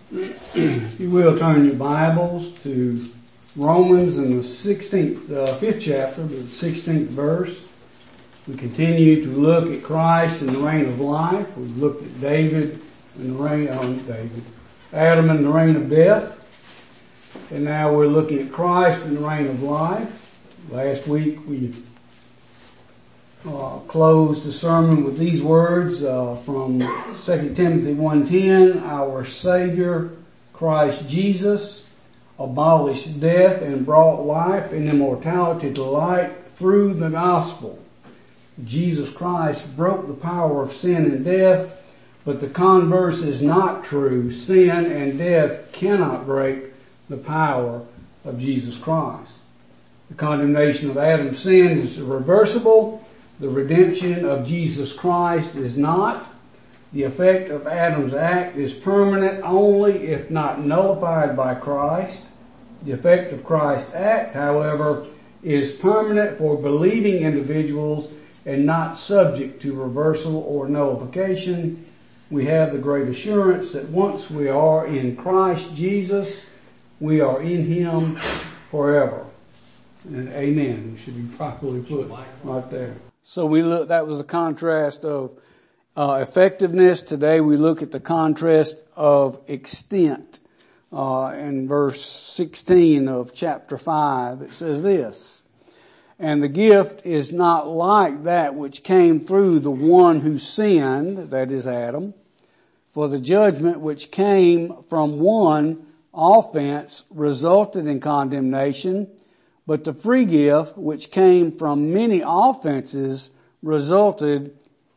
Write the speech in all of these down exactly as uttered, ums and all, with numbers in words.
If you will, turn your Bibles to Romans in the sixteenth, uh, fifth chapter, the sixteenth verse. We continue to look at Christ in the reign of life. We've looked at David and the reign of David, Adam and the reign of death. And now we're looking at Christ in the reign of life. Last week we uh, closed the sermon with these words uh, from Second Timothy one ten, our Savior, Christ Jesus, abolished death and brought life and immortality to light through the gospel. Jesus Christ broke the power of sin and death, but the converse is not true. Sin and death cannot break the power of Jesus Christ. The condemnation of Adam's sin is irreversible. The redemption of Jesus Christ is not. The effect of Adam's act is permanent only if not nullified by Christ. The effect of Christ's act, however, is permanent for believing individuals and not subject to reversal or nullification. We have the great assurance that once we are in Christ Jesus, we are in Him forever. And amen. It should be properly put right there. So we look, that was a contrast of uh, effectiveness. Today we look at the contrast of extent. Uh, in verse sixteen of chapter five, it says this: "And the gift is not like that which came through the one who sinned," that is Adam, "for the judgment which came from one offense resulted in condemnation, but the free gift which came from many offenses resulted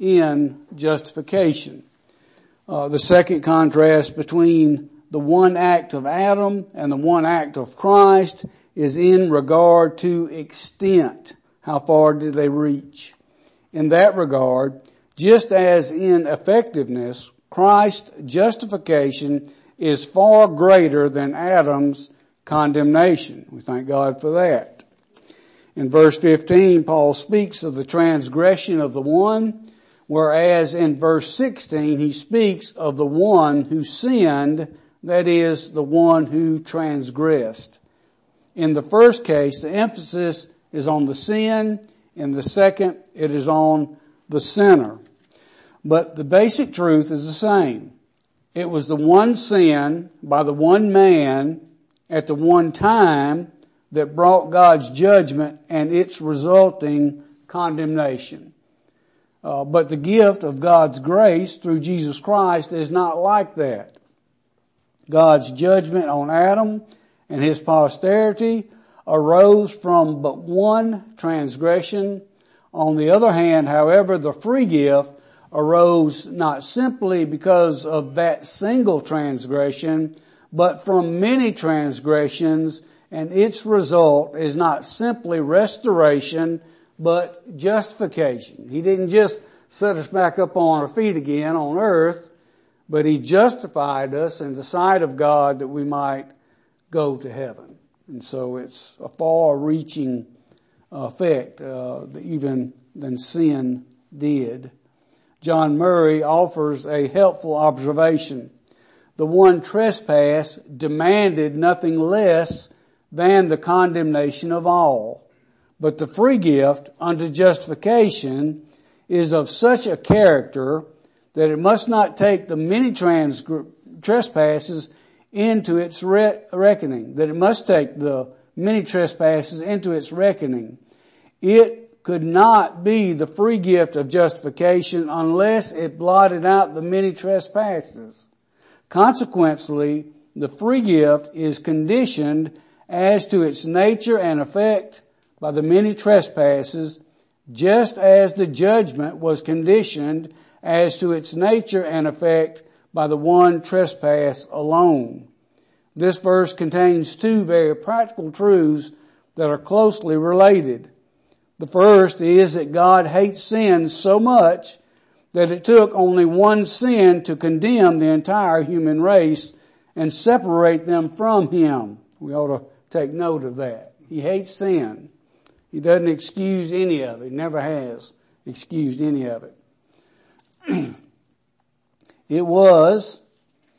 in justification." Uh, the second contrast between the one act of Adam and the one act of Christ is in regard to extent. How far did they reach? In that regard, just as in effectiveness, Christ's justification is far greater than Adam's condemnation. We thank God for that. In verse fifteen, Paul speaks of the transgression of the one, whereas in verse sixteen, he speaks of the one who sinned, that is, the one who transgressed. In the first case, the emphasis is on the sin. In the second, it is on the sinner. But the basic truth is the same. It was the one sin by the one man at the one time that brought God's judgment and its resulting condemnation. Uh, but the gift of God's grace through Jesus Christ is not like that. God's judgment on Adam and his posterity arose from but one transgression. On the other hand, however, the free gift arose not simply because of that single transgression, but from many transgressions, and its result is not simply restoration, but justification. He didn't just set us back up on our feet again on earth, but He justified us in the sight of God that we might go to heaven. And so it's a far-reaching effect, uh, even than sin did. John Murray offers a helpful observation. The one trespass demanded nothing less than the condemnation of all. But the free gift unto justification is of such a character that it must not take the many trans- trespasses into its re- reckoning, that it must take the many trespasses into its reckoning. It could not be the free gift of justification unless it blotted out the many trespasses. Consequently, the free gift is conditioned as to its nature and effect by the many trespasses, just as the judgment was conditioned as to its nature and effect by the one trespass alone. This verse contains two very practical truths that are closely related. The first is that God hates sin so much that it took only one sin to condemn the entire human race and separate them from Him. We ought to take note of that. He hates sin. He doesn't excuse any of it. He never has excused any of it. It was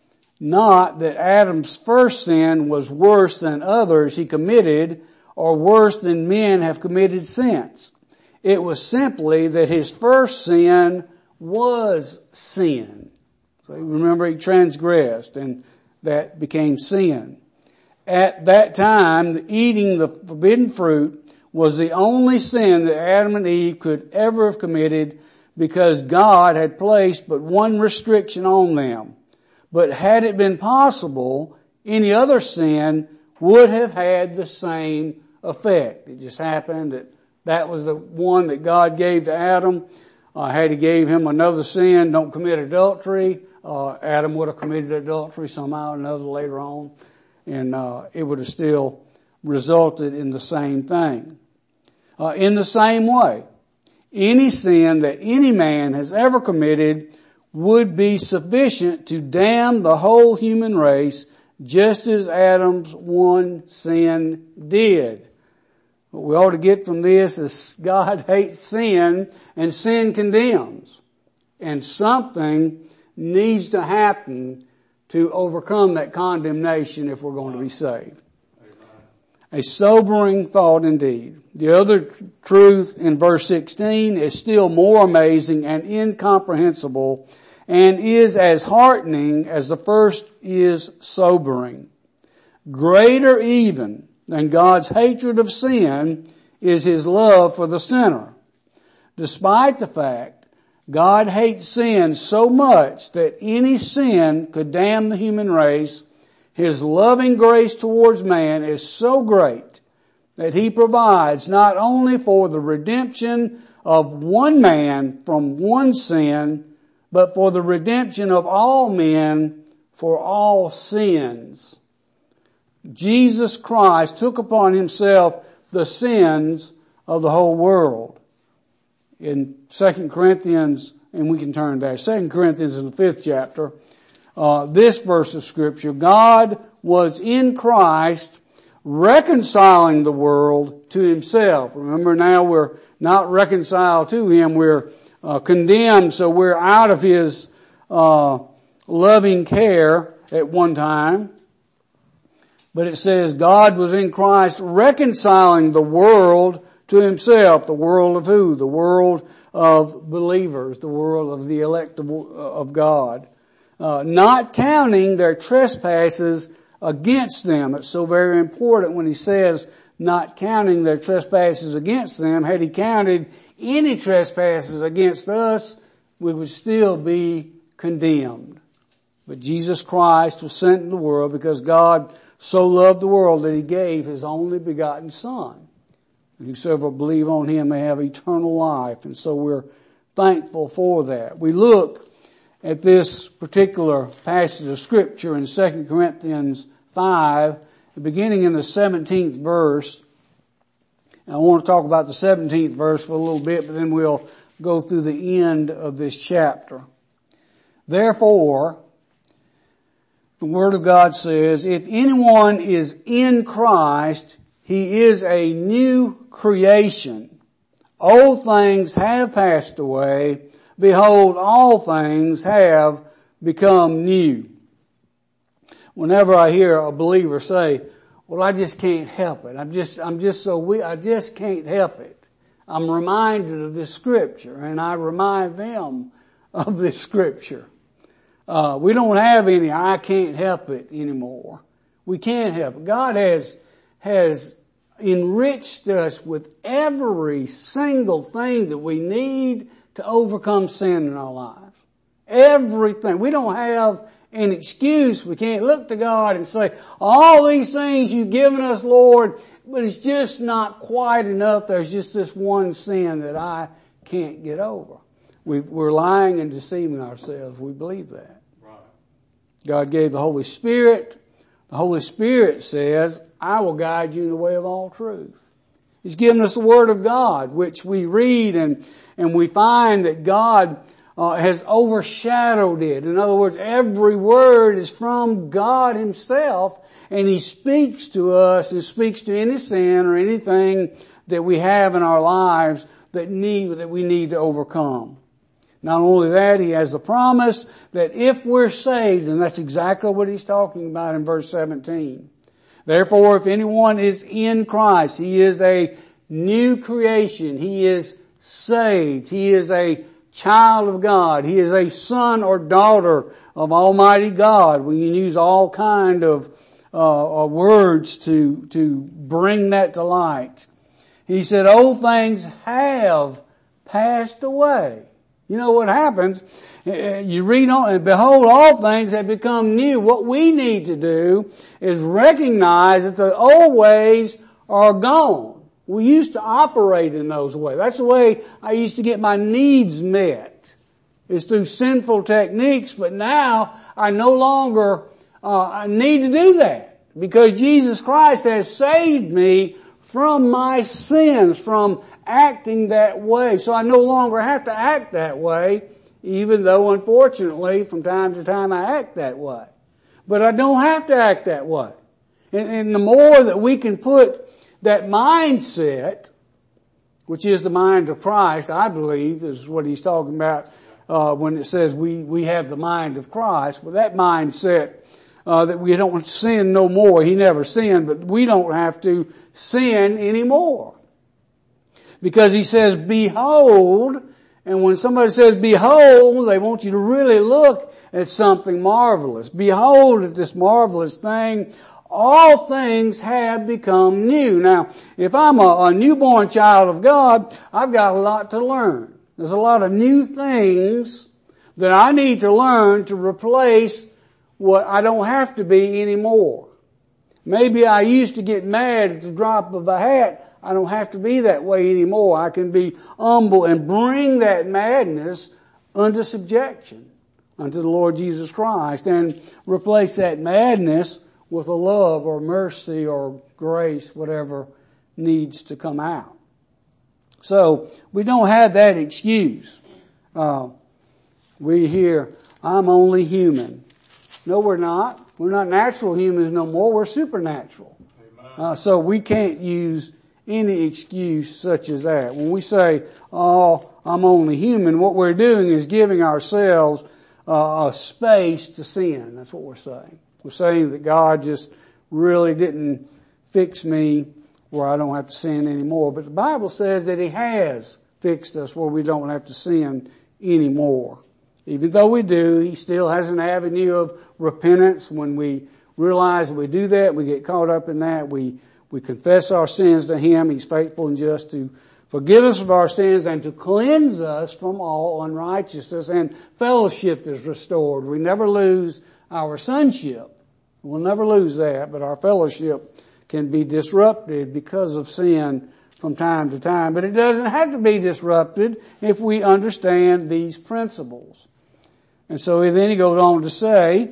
Not that Adam's first sin was worse than others he committed or worse than men have committed since. It was simply that his first sin was sin. So remember, he transgressed and that became sin. At that time, eating the forbidden fruit was the only sin that Adam and Eve could ever have committed, because God had placed but one restriction on them. But had it been possible, any other sin would have had the same effect. It just happened that that was the one that God gave to Adam. Uh, had he gave him another sin, don't commit adultery, uh, Adam would have committed adultery somehow or another later on, and uh, it would have still resulted in the same thing. Uh, in the same way, any sin that any man has ever committed would be sufficient to damn the whole human race, just as Adam's one sin did. What we ought to get from this is God hates sin and sin condemns. And something needs to happen to overcome that condemnation if we're going to be saved. A sobering thought indeed. The other truth in verse sixteen is still more amazing and incomprehensible, and is as heartening as the first is sobering. Greater even than God's hatred of sin is His love for the sinner. Despite the fact God hates sin so much that any sin could damn the human race, His loving grace towards man is so great that He provides not only for the redemption of one man from one sin, but for the redemption of all men for all sins. Jesus Christ took upon Himself the sins of the whole world. In Second Corinthians, and we can turn there, Second Corinthians in the fifth chapter, uh, this verse of Scripture, God was in Christ reconciling the world to Himself. Remember, now we're not reconciled to Him, we're uh, condemned, so we're out of His uh, loving care at one time. But it says God was in Christ reconciling the world to Himself. The world of who? The world of believers, the world of the elect of, of God. Uh, not counting their trespasses against them. It's so very important when He says not counting their trespasses against them. Had He counted any trespasses against us, we would still be condemned. But Jesus Christ was sent into the world because God so loved the world that He gave His only begotten Son. And whosoever believe on Him may have eternal life. And so we're thankful for that. We look at this particular passage of Scripture in Second Corinthians five, beginning in the seventeenth verse. And I want to talk about the seventeenth verse for a little bit, but then we'll go through the end of this chapter. Therefore, the Word of God says, if anyone is in Christ, he is a new creation. Old things have passed away. Behold, all things have become new. Whenever I hear a believer say, well, I just can't help it. I'm just, I'm just so weak. I just can't help it. I'm reminded of this Scripture, and I remind them of this Scripture. Uh, we don't have any I can't help it anymore. We can't help it. God has, has enriched us with every single thing that we need to overcome sin in our lives. Everything. We don't have an excuse. We can't look to God and say, all these things you've given us, Lord, but it's just not quite enough. There's just this one sin that I can't get over. We, we're lying and deceiving ourselves. We believe that. Right. God gave the Holy Spirit. The Holy Spirit says, I will guide you in the way of all truth. He's given us the Word of God, which we read and, and we find that God uh, has overshadowed it. In other words, every word is from God Himself, and He speaks to us and speaks to any sin or anything that we have in our lives that need, that we need to overcome. Not only that, he has the promise that if we're saved, and that's exactly what he's talking about in verse seventeen. Therefore, if anyone is in Christ, he is a new creation. He is saved. He is a child of God. He is a son or daughter of Almighty God. We can use all kind of uh, uh, words to to bring that to light. He said, old things have passed away. You know what happens? You read on, and behold, all things have become new. What we need to do is recognize that the old ways are gone. We used to operate in those ways. That's the way I used to get my needs met. It's through sinful techniques, but now I no longer uh, need to do that because Jesus Christ has saved me from my sins, from acting that way. So I no longer have to act that way, even though unfortunately from time to time I act that way. But I don't have to act that way. And, and the more that we can put that mindset, which is the mind of Christ, I believe, is what he's talking about uh, when it says we, we have the mind of Christ. But that mindset uh, that we don't sin no more. He never sinned, but we don't have to sin anymore. Because he says, behold, and when somebody says behold, they want you to really look at something marvelous. Behold at this marvelous thing. All things have become new. Now, if I'm a, a newborn child of God, I've got a lot to learn. There's a lot of new things that I need to learn to replace what I don't have to be anymore. Maybe I used to get mad at the drop of a hat. I don't have to be that way anymore. I can be humble and bring that madness under subjection unto the Lord Jesus Christ and replace that madness with a love or mercy or grace, whatever needs to come out. So we don't have that excuse. Uh, we hear, I'm only human. No, we're not. We're not natural humans no more. We're supernatural. Uh, so we can't use any excuse such as that. When we say, oh, I'm only human, what we're doing is giving ourselves uh, a space to sin. That's what we're saying. We're saying that God just really didn't fix me where I don't have to sin anymore. But the Bible says that he has fixed us where we don't have to sin anymore. Even though we do, he still has an avenue of repentance. When we realize that we do that, we get caught up in that, we We confess our sins to him. He's faithful and just to forgive us of our sins and to cleanse us from all unrighteousness, and fellowship is restored. We never lose our sonship. We'll never lose that, but our fellowship can be disrupted because of sin from time to time. But it doesn't have to be disrupted if we understand these principles. And so then he goes on to say,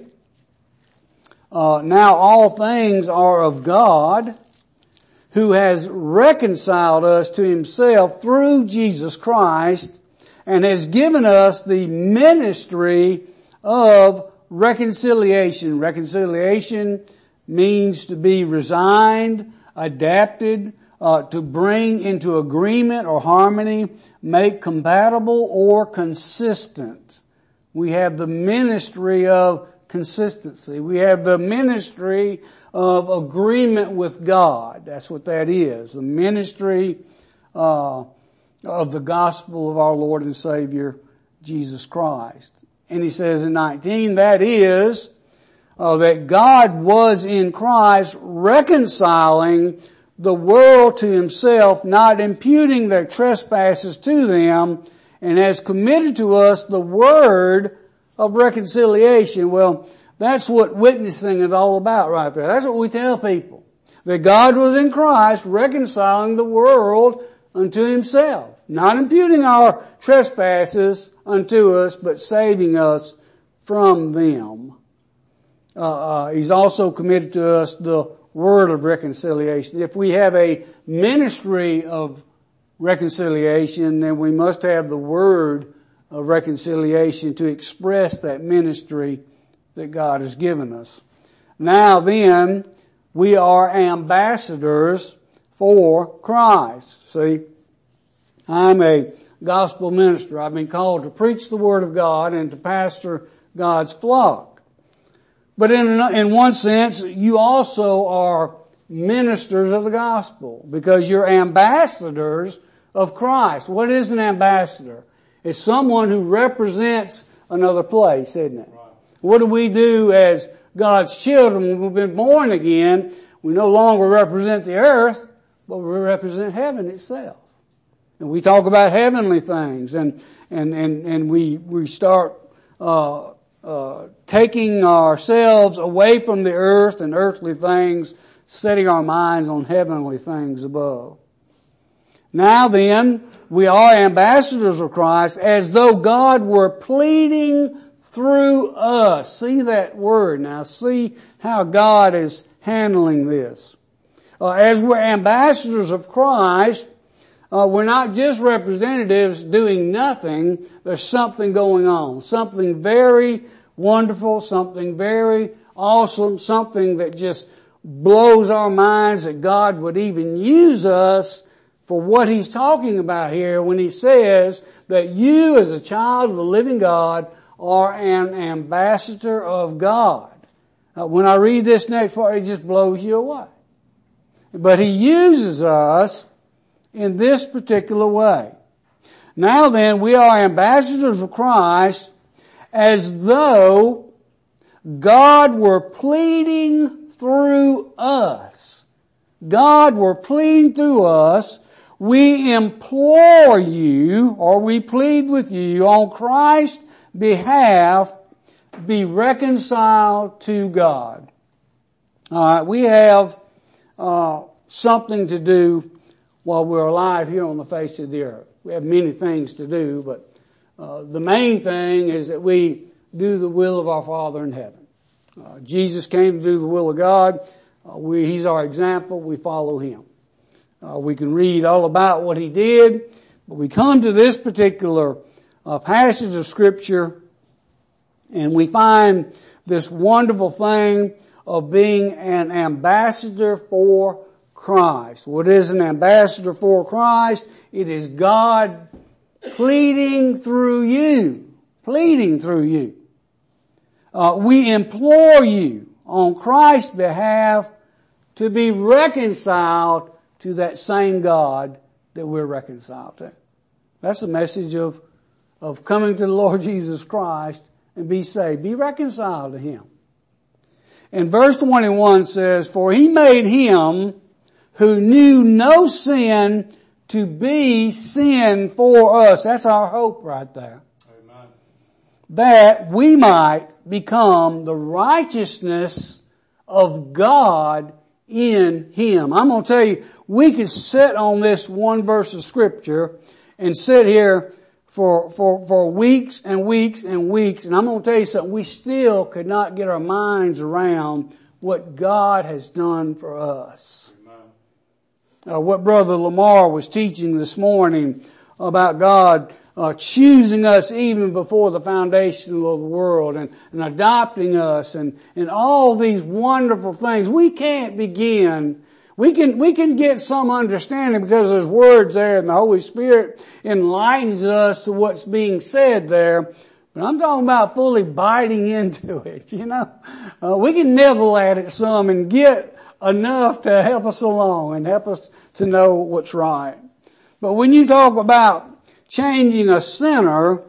uh, now all things are of God, who has reconciled us to himself through Jesus Christ and has given us the ministry of reconciliation. Reconciliation means to be resigned, adapted, uh, to bring into agreement or harmony, make compatible or consistent. We have the ministry of consistency. We have the ministry of agreement with God. That's what that is. The ministry uh, of the gospel of our Lord and Savior, Jesus Christ. And he says in nineteen, that is, uh, that God was in Christ reconciling the world to himself, not imputing their trespasses to them, and has committed to us the word of reconciliation. Well, that's what witnessing is all about right there. That's what we tell people. That God was in Christ reconciling the world unto himself. Not imputing our trespasses unto us, but saving us from them. Uh, uh, he's also committed to us the word of reconciliation. If we have a ministry of reconciliation, then we must have the word of reconciliation to express that ministry that God has given us. Now then, we are ambassadors for Christ. See, I'm a gospel minister. I've been called to preach the Word of God and to pastor God's flock. But in, in one sense, you also are ministers of the gospel because you're ambassadors of Christ. What is an ambassador? It's someone who represents another place, isn't it? Right. What do we do as God's children when we've been born again? We no longer represent the earth, but we represent heaven itself. And we talk about heavenly things, and and and and we we start uh uh taking ourselves away from the earth and earthly things, setting our minds on heavenly things above. Now then, we are ambassadors of Christ as though God were pleading through us. See that word now. See how God is handling this. Uh, as we're ambassadors of Christ, uh, we're not just representatives doing nothing. There's something going on. Something very wonderful, something very awesome, something that just blows our minds that God would even use us for what He's talking about here when He says that you as a child of the living God are an ambassador of God. Uh, when I read this next part, it just blows you away. But He uses us in this particular way. Now then, we are ambassadors of Christ as though God were pleading through us. God were pleading through us. We implore you, or we plead with you on Christ's behalf, be reconciled to God. Alright, we have uh something to do while we're alive here on the face of the earth. We have many things to do, but uh the main thing is that we do the will of our Father in heaven. Uh, Jesus came to do the will of God. Uh, we, He's our example. We follow Him. Uh, we can read all about what He did, but we come to this particular uh, passage of Scripture and we find this wonderful thing of being an ambassador for Christ. What is an ambassador for Christ? It is God pleading through you. Pleading through you. Uh, we implore you on Christ's behalf to be reconciled to that same God that we're reconciled to. That's the message of, of coming to the Lord Jesus Christ and be saved. Be reconciled to Him. And verse twenty-one says, for He made Him who knew no sin to be sin for us. That's our hope right there. Amen. That we might become the righteousness of God in Him. I'm going to tell you, we could sit on this one verse of Scripture and sit here for, for, for weeks and weeks and weeks. And I'm going to tell you something, we still could not get our minds around what God has done for us. Uh, what Brother Lamar was teaching this morning about God uh, choosing us even before the foundation of the world and, and adopting us and, and all these wonderful things. We can't begin. We can, we can get some understanding because there's words there and the Holy Spirit enlightens us to what's being said there. But I'm talking about fully biting into it, you know. Uh, we can nibble at it some and get enough to help us along and help us to know what's right. But when you talk about changing a sinner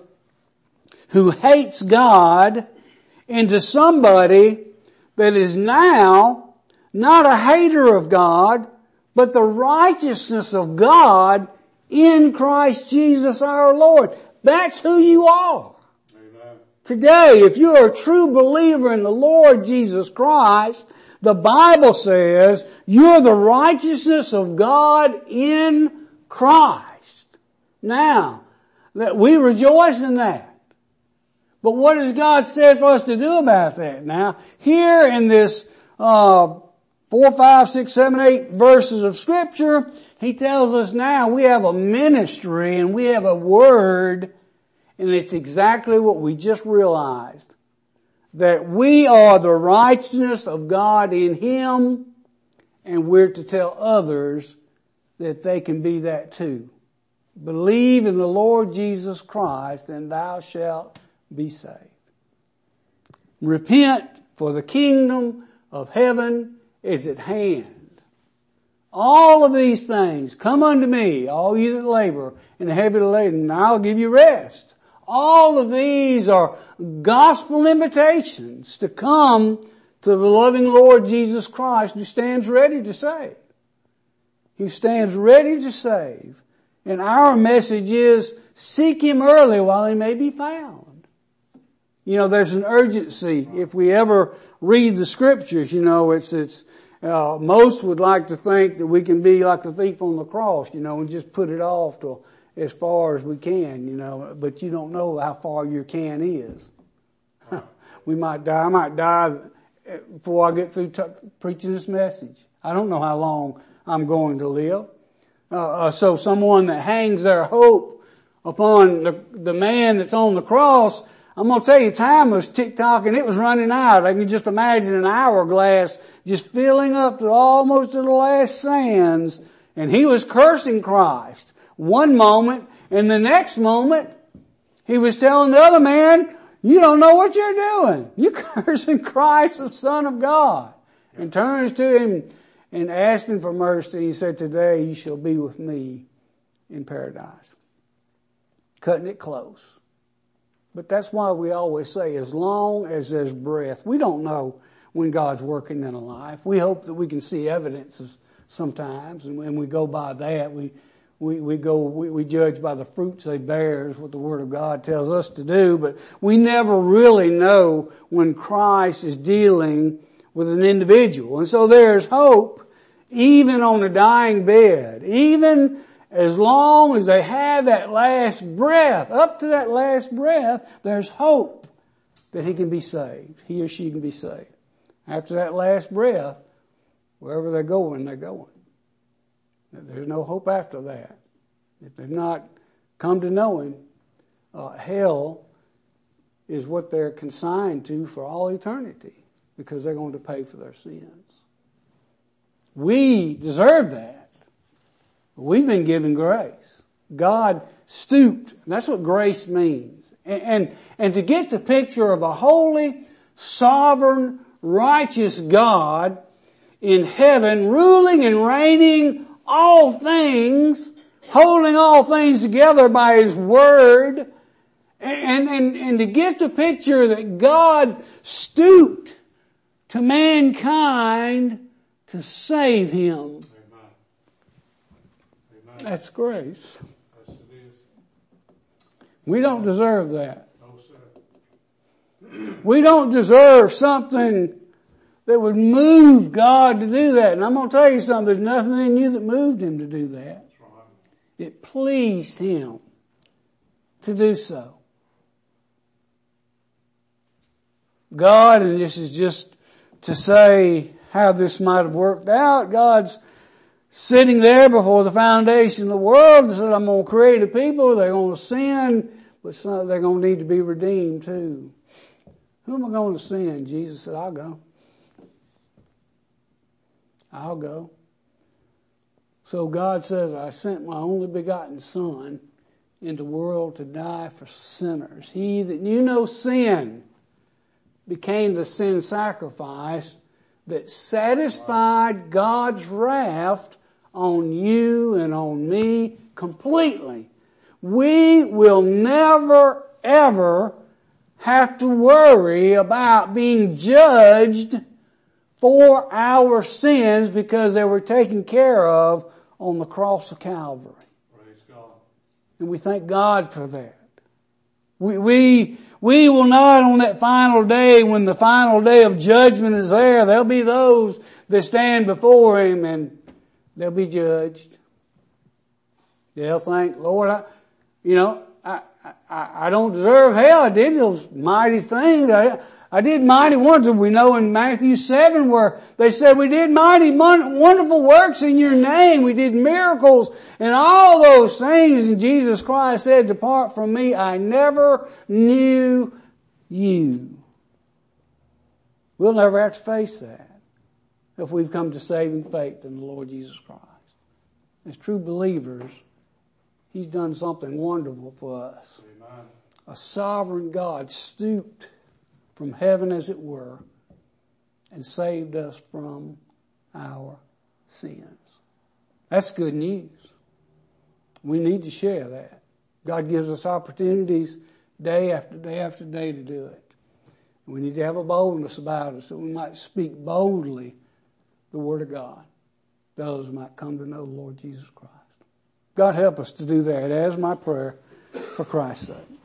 who hates God into somebody that is now not a hater of God, but the righteousness of God in Christ Jesus our Lord, that's who you are. Amen. Today, if you're a true believer in the Lord Jesus Christ, the Bible says you're the righteousness of God in Christ. Now, that we rejoice in that. But what has God said for us to do about that? Now, here in this uh four, five, six, seven, eight verses of Scripture, He tells us now we have a ministry and we have a word, and it's exactly what we just realized. That we are the righteousness of God in Him, and we're to tell others that they can be that too. Believe in the Lord Jesus Christ, and thou shalt be saved. Repent, for the kingdom of heaven is at hand. All of these things, come unto me, all you that labor and are heavy laden, and I'll give you rest. All of these are gospel invitations to come to the loving Lord Jesus Christ, who stands ready to save. He stands ready to save. And our message is, seek Him early while He may be found. You know, there's an urgency. If we ever read the scriptures, you know, it's, it's, uh, most would like to think that we can be like the thief on the cross, you know, and just put it off till as far as we can, you know, but you don't know how far your can is. We might die, I might die before I get through t- preaching this message. I don't know how long I'm going to live. Uh, uh, so someone that hangs their hope upon the, the man that's on the cross, I'm going to tell you, time was tick-tock and it was running out. I can just imagine an hourglass just filling up to almost to the last sands, and he was cursing Christ one moment, and the next moment he was telling the other man, you don't know what you're doing. You're cursing Christ, the Son of God. And turns to him and asked him for mercy. He said, today you shall be with me in paradise. Cutting it close. But that's why we always say, as long as there's breath, we don't know when God's working in a life. We hope that we can see evidences sometimes, and when we go by that, we we, we go we, we judge by the fruits they bear, is what the Word of God tells us to do. But we never really know when Christ is dealing with an individual. And so there's hope even on a dying bed. Even as long as they have that last breath, up to that last breath, there's hope that he can be saved. He or she can be saved. After that last breath, wherever they're going, they're going. There's no hope after that. If they've not come to know Him, uh, hell is what they're consigned to for all eternity, because they're going to pay for their sins. We deserve that. We've been given grace. God stooped. That's what grace means. And, and, and to get the picture of a holy, sovereign, righteous God in heaven, ruling and reigning all things, holding all things together by His Word, and, and, and to get the picture that God stooped to mankind to save him. Amen. Amen. That's grace. Yes, it is. We don't deserve that. No, sir. We don't deserve something that would move God to do that. And I'm going to tell you something, there's nothing in you that moved Him to do that. That's right. It pleased Him to do so. God, and this is just to say how this might have worked out, God's sitting there before the foundation of the world and said, I'm going to create a people, they're going to sin, but some, they're going to need to be redeemed too. Who am I going to send? Jesus said, I'll go. I'll go. So God says, I sent my only begotten Son into the world to die for sinners. He that knew no sin became the sin sacrifice that satisfied God's wrath on you and on me completely. We will never, ever have to worry about being judged for our sins because they were taken care of on the cross of Calvary. Praise God. And we thank God for that. We, we, we will not on that final day, when the final day of judgment is there, there'll be those that stand before Him and they'll be judged. They'll think, Lord, I, you know, I, I, I don't deserve hell. I did those mighty things. I, I did mighty wonders. We know in Matthew seven where they said we did mighty wonderful works in your name. We did miracles and all those things. And Jesus Christ said, depart from me. I never knew you. We'll never have to face that if we've come to saving faith in the Lord Jesus Christ. As true believers, He's done something wonderful for us. Amen. A sovereign God stooped from heaven, as it were, and saved us from our sins. That's good news. We need to share that. God gives us opportunities day after day after day to do it. We need to have a boldness about us that we might speak boldly the Word of God. Those might come to know the Lord Jesus Christ. God help us to do that as my prayer for Christ's sake.